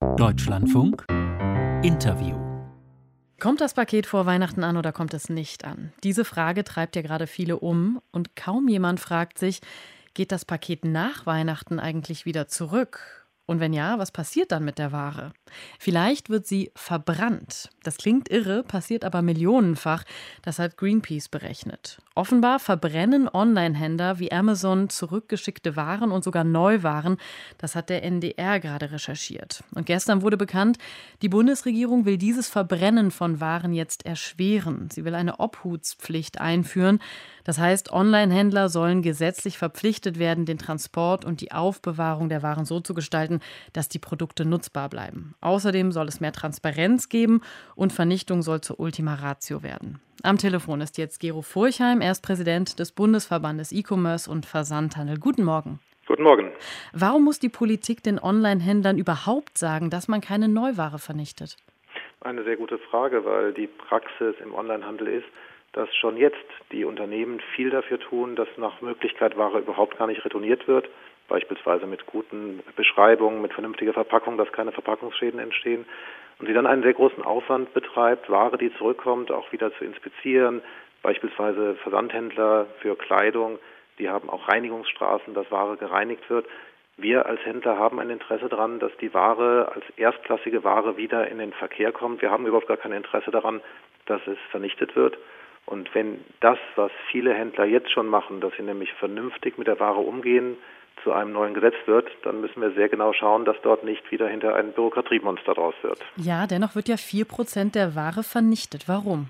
Deutschlandfunk Interview. Kommt das Paket vor Weihnachten an oder kommt es nicht an? Diese Frage treibt ja gerade viele um und kaum jemand fragt sich, geht das Paket nach Weihnachten eigentlich wieder zurück? Und wenn ja, was passiert dann mit der Ware? Vielleicht wird sie verbrannt. Das klingt irre, passiert aber millionenfach. Das hat Greenpeace berechnet. Offenbar verbrennen Online-Händler wie Amazon zurückgeschickte Waren und sogar Neuwaren. Das hat der NDR gerade recherchiert. Und gestern wurde bekannt, die Bundesregierung will dieses Verbrennen von Waren jetzt erschweren. Sie will eine Obhutspflicht einführen. Das heißt, Online-Händler sollen gesetzlich verpflichtet werden, den Transport und die Aufbewahrung der Waren so zu gestalten, dass die Produkte nutzbar bleiben. Außerdem soll es mehr Transparenz geben und Vernichtung soll zur Ultima Ratio werden. Am Telefon ist jetzt Gero Furchheim, er ist Präsident des Bundesverbandes E-Commerce und Versandhandel. Guten Morgen. Guten Morgen. Warum muss die Politik den Online-Händlern überhaupt sagen, dass man keine Neuware vernichtet? Eine sehr gute Frage, weil die Praxis im Onlinehandel ist, dass schon jetzt die Unternehmen viel dafür tun, dass nach Möglichkeit Ware überhaupt gar nicht retourniert wird, beispielsweise mit guten Beschreibungen, mit vernünftiger Verpackung, dass keine Verpackungsschäden entstehen. Und sie dann einen sehr großen Aufwand betreibt, Ware, die zurückkommt, auch wieder zu inspizieren, beispielsweise Versandhändler für Kleidung, die haben auch Reinigungsstraßen, dass Ware gereinigt wird. Wir als Händler haben ein Interesse daran, dass die Ware als erstklassige Ware wieder in den Verkehr kommt. Wir haben überhaupt gar kein Interesse daran, dass es vernichtet wird. Und wenn das, was viele Händler jetzt schon machen, dass sie nämlich vernünftig mit der Ware umgehen, zu einem neuen Gesetz wird, dann müssen wir sehr genau schauen, dass dort nicht wieder hinter ein Bürokratiemonster draus wird. Ja, dennoch wird ja 4% der Ware vernichtet. Warum?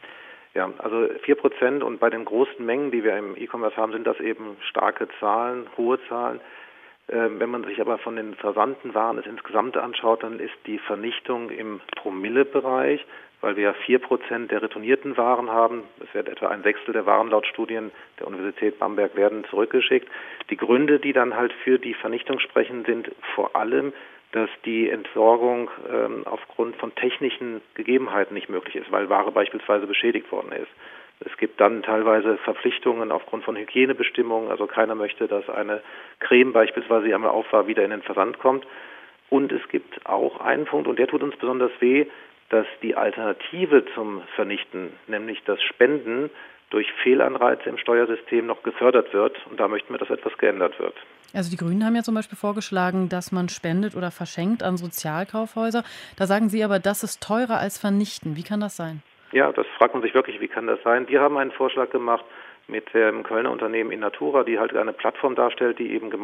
Ja, also 4% und bei den großen Mengen, die wir im E-Commerce haben, sind das eben starke Zahlen, hohe Zahlen. Wenn man sich aber von den versandten Waren das insgesamt anschaut, dann ist die Vernichtung im Promillebereich, weil wir ja 4% der retournierten Waren haben. Es wird etwa ein Sechstel der Waren laut Studien der Universität Bamberg werden zurückgeschickt. Die Gründe, die dann halt für die Vernichtung sprechen, sind vor allem, dass die Entsorgung aufgrund von technischen Gegebenheiten nicht möglich ist, weil Ware beispielsweise beschädigt worden ist. Es gibt dann teilweise Verpflichtungen aufgrund von Hygienebestimmungen. Also keiner möchte, dass eine Creme beispielsweise, die einmal auf war, wieder in den Versand kommt. Und es gibt auch einen Punkt, und der tut uns besonders weh, dass die Alternative zum Vernichten, nämlich das Spenden, durch Fehlanreize im Steuersystem noch gefördert wird. Und da möchten wir, dass etwas geändert wird. Also die Grünen haben ja zum Beispiel vorgeschlagen, dass man spendet oder verschenkt an Sozialkaufhäuser. Da sagen Sie aber, das ist teurer als vernichten. Wie kann das sein? Ja, das fragt man sich wirklich, wie kann das sein? Wir haben einen Vorschlag gemacht mit dem Kölner Unternehmen Innatura, die halt eine Plattform darstellt, die eben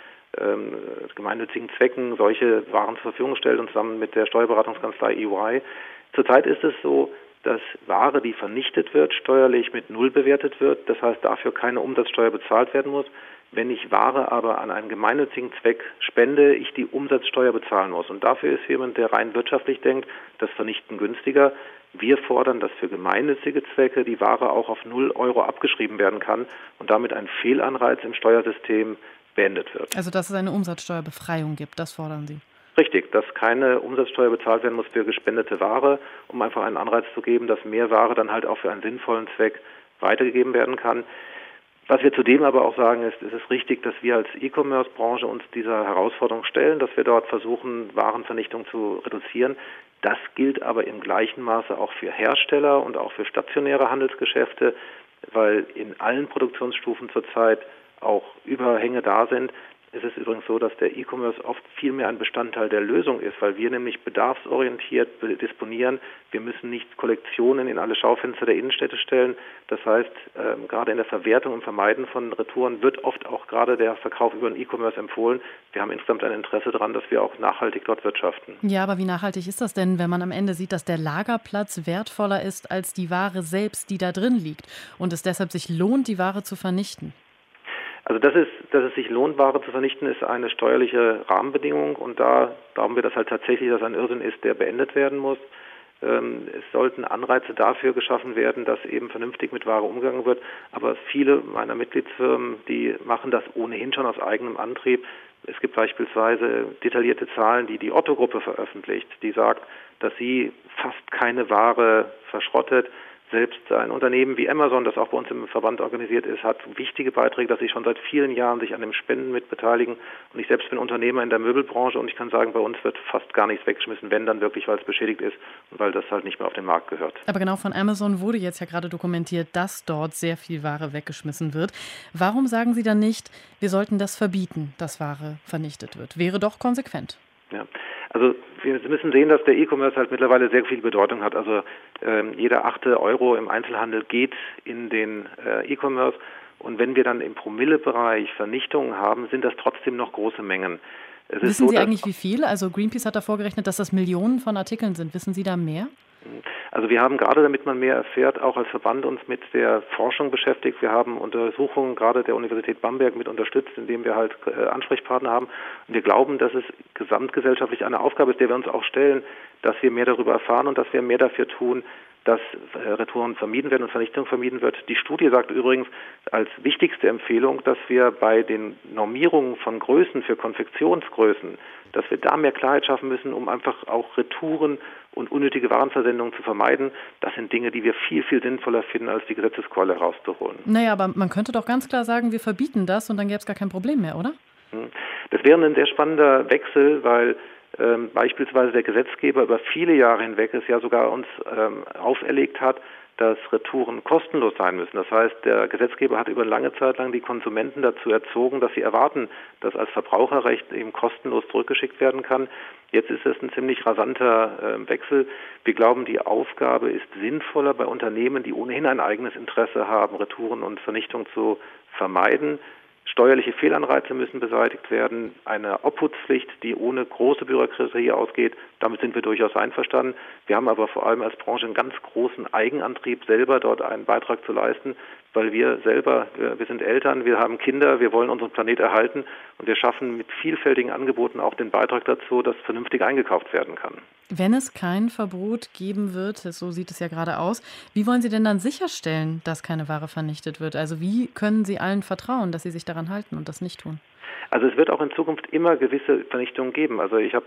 gemeinnützigen Zwecken solche Waren zur Verfügung stellt und zusammen mit der Steuerberatungskanzlei EY. Zurzeit ist es so, dass Ware, die vernichtet wird, steuerlich mit 0 bewertet wird. Das heißt, dafür keine Umsatzsteuer bezahlt werden muss. Wenn ich Ware aber an einen gemeinnützigen Zweck spende, ich die Umsatzsteuer bezahlen muss. Und dafür ist jemand, der rein wirtschaftlich denkt, das Vernichten günstiger. Wir fordern, dass für gemeinnützige Zwecke die Ware auch auf 0 Euro abgeschrieben werden kann und damit ein Fehlanreiz im Steuersystem beendet wird. Also dass es eine Umsatzsteuerbefreiung gibt, das fordern Sie? Richtig, dass keine Umsatzsteuer bezahlt werden muss für gespendete Ware, um einfach einen Anreiz zu geben, dass mehr Ware dann halt auch für einen sinnvollen Zweck weitergegeben werden kann. Was wir zudem aber auch sagen ist, es ist richtig, dass wir als E-Commerce-Branche uns dieser Herausforderung stellen, dass wir dort versuchen, Warenvernichtung zu reduzieren. Das gilt aber im gleichen Maße auch für Hersteller und auch für stationäre Handelsgeschäfte, weil in allen Produktionsstufen zurzeit auch Überhänge da sind. Es ist übrigens so, dass der E-Commerce oft viel mehr ein Bestandteil der Lösung ist, weil wir nämlich bedarfsorientiert disponieren. Wir müssen nicht Kollektionen in alle Schaufenster der Innenstädte stellen. Das heißt, gerade in der Verwertung und Vermeiden von Retouren wird oft auch gerade der Verkauf über den E-Commerce empfohlen. Wir haben insgesamt ein Interesse daran, dass wir auch nachhaltig dort wirtschaften. Ja, aber wie nachhaltig ist das denn, wenn man am Ende sieht, dass der Lagerplatz wertvoller ist als die Ware selbst, die da drin liegt und es deshalb sich lohnt, die Ware zu vernichten? Also dass es sich lohnt, Ware zu vernichten, ist eine steuerliche Rahmenbedingung und da glauben wir, dass halt tatsächlich das ein Irrsinn ist, der beendet werden muss. Es sollten Anreize dafür geschaffen werden, dass eben vernünftig mit Ware umgegangen wird. Aber viele meiner Mitgliedsfirmen, die machen das ohnehin schon aus eigenem Antrieb. Es gibt beispielsweise detaillierte Zahlen, die Otto-Gruppe veröffentlicht, die sagt, dass sie fast keine Ware verschrottet, Selbst ein Unternehmen wie Amazon, das auch bei uns im Verband organisiert ist, hat wichtige Beiträge, dass sie schon seit vielen Jahren sich an dem Spenden mit beteiligen. Und ich selbst bin Unternehmer in der Möbelbranche und ich kann sagen, bei uns wird fast gar nichts weggeschmissen, wenn dann wirklich, weil es beschädigt ist und weil das halt nicht mehr auf den Markt gehört. Aber genau von Amazon wurde jetzt ja gerade dokumentiert, dass dort sehr viel Ware weggeschmissen wird. Warum sagen Sie dann nicht, wir sollten das verbieten, dass Ware vernichtet wird? Wäre doch konsequent. Ja, also wir müssen sehen, dass der E-Commerce halt mittlerweile sehr viel Bedeutung hat. Also jeder 8. Euro im Einzelhandel geht in den E-Commerce. Und wenn wir dann im Promillebereich Vernichtungen haben, sind das trotzdem noch große Mengen. Wissen Sie eigentlich, wie viel? Also Greenpeace hat da vorgerechnet, dass das Millionen von Artikeln sind. Wissen Sie da mehr? Also wir haben gerade, damit man mehr erfährt, auch als Verband uns mit der Forschung beschäftigt. Wir haben Untersuchungen gerade der Universität Bamberg mit unterstützt, indem wir halt Ansprechpartner haben. Und wir glauben, dass es gesamtgesellschaftlich eine Aufgabe ist, der wir uns auch stellen, dass wir mehr darüber erfahren und dass wir mehr dafür tun, dass Retouren vermieden werden und Vernichtung vermieden wird. Die Studie sagt übrigens als wichtigste Empfehlung, dass wir bei den Normierungen von Größen für Konfektionsgrößen, dass wir da mehr Klarheit schaffen müssen, um einfach auch Retouren und unnötige Warenversendungen zu vermeiden. Das sind Dinge, die wir viel, viel sinnvoller finden, als die Gesetzeskeule rauszuholen. Naja, aber man könnte doch ganz klar sagen, wir verbieten das und dann gäbe es gar kein Problem mehr, oder? Das wäre ein sehr spannender Wechsel, weil beispielsweise der Gesetzgeber über viele Jahre hinweg es ja sogar uns auferlegt hat, dass Retouren kostenlos sein müssen. Das heißt, der Gesetzgeber hat über lange Zeit lang die Konsumenten dazu erzogen, dass sie erwarten, dass als Verbraucherrecht eben kostenlos zurückgeschickt werden kann. Jetzt ist es ein ziemlich rasanter Wechsel. Wir glauben, die Aufgabe ist sinnvoller bei Unternehmen, die ohnehin ein eigenes Interesse haben, Retouren und Vernichtung zu vermeiden. Steuerliche Fehlanreize müssen beseitigt werden, eine Obhutspflicht, die ohne große Bürokratie ausgeht, damit sind wir durchaus einverstanden. Wir haben aber vor allem als Branche einen ganz großen Eigenantrieb, selber dort einen Beitrag zu leisten, weil wir selber, wir sind Eltern, wir haben Kinder, wir wollen unseren Planet erhalten und wir schaffen mit vielfältigen Angeboten auch den Beitrag dazu, dass vernünftig eingekauft werden kann. Wenn es kein Verbot geben wird, so sieht es ja gerade aus, wie wollen Sie denn dann sicherstellen, dass keine Ware vernichtet wird? Also wie können Sie allen vertrauen, dass sie sich daran halten und das nicht tun? Also es wird auch in Zukunft immer gewisse Vernichtungen geben. Also ich habe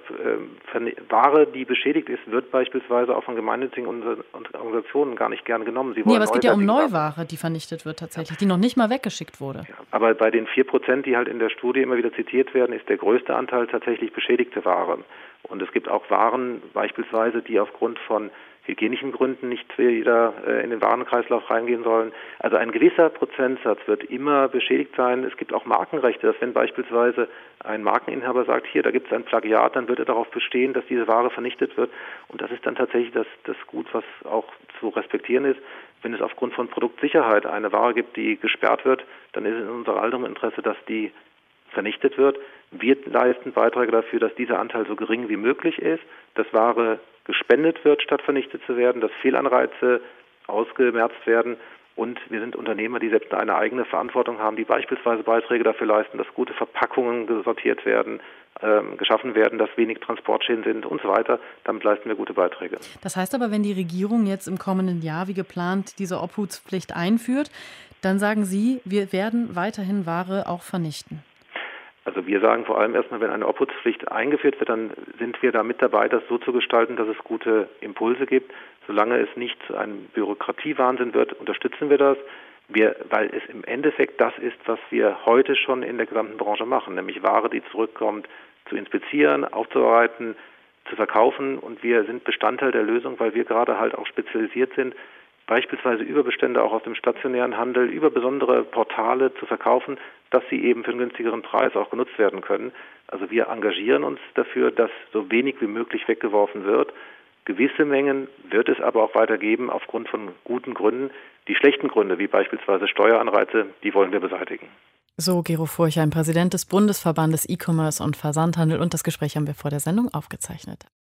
Ware, die beschädigt ist, wird beispielsweise auch von gemeinnützigen Organisationen gar nicht gern genommen. Nee, aber es geht ja um Neuware, die vernichtet wird tatsächlich, die noch nicht mal weggeschickt wurde. Ja, aber bei den 4%, die halt in der Studie immer wieder zitiert werden, ist der größte Anteil tatsächlich beschädigte Ware. Und es gibt auch Waren beispielsweise, die aufgrund von hygienischen Gründen nicht wieder in den Warenkreislauf reingehen sollen. Also ein gewisser Prozentsatz wird immer beschädigt sein. Es gibt auch Markenrechte, dass wenn beispielsweise ein Markeninhaber sagt, hier, da gibt es ein Plagiat, dann wird er darauf bestehen, dass diese Ware vernichtet wird. Und das ist dann tatsächlich das Gut, was auch zu respektieren ist. Wenn es aufgrund von Produktsicherheit eine Ware gibt, die gesperrt wird, dann ist es in unser allerem Interesse, dass die vernichtet wird. Wir leisten Beiträge dafür, dass dieser Anteil so gering wie möglich ist, dass Ware gespendet wird, statt vernichtet zu werden, dass Fehlanreize ausgemerzt werden. Und wir sind Unternehmer, die selbst eine eigene Verantwortung haben, die beispielsweise Beiträge dafür leisten, dass gute Verpackungen sortiert werden, geschaffen werden, dass wenig Transportschäden sind und so weiter. Damit leisten wir gute Beiträge. Das heißt aber, wenn die Regierung jetzt im kommenden Jahr wie geplant diese Obhutspflicht einführt, dann sagen Sie, wir werden weiterhin Ware auch vernichten. Also wir sagen vor allem erstmal, wenn eine Obhutspflicht eingeführt wird, dann sind wir da mit dabei, das so zu gestalten, dass es gute Impulse gibt. Solange es nicht zu einem Bürokratiewahnsinn wird, unterstützen wir das. Weil es im Endeffekt das ist, was wir heute schon in der gesamten Branche machen, nämlich Ware, die zurückkommt, zu inspizieren, aufzubereiten, zu verkaufen. Und wir sind Bestandteil der Lösung, weil wir gerade halt auch spezialisiert sind, beispielsweise Überbestände auch aus dem stationären Handel über besondere Portale zu verkaufen, dass sie eben für einen günstigeren Preis auch genutzt werden können. Also wir engagieren uns dafür, dass so wenig wie möglich weggeworfen wird. Gewisse Mengen wird es aber auch weitergeben aufgrund von guten Gründen. Die schlechten Gründe, wie beispielsweise Steueranreize, die wollen wir beseitigen. So Gero Furchheim, Präsident des Bundesverbandes E-Commerce und Versandhandel. Und das Gespräch haben wir vor der Sendung aufgezeichnet.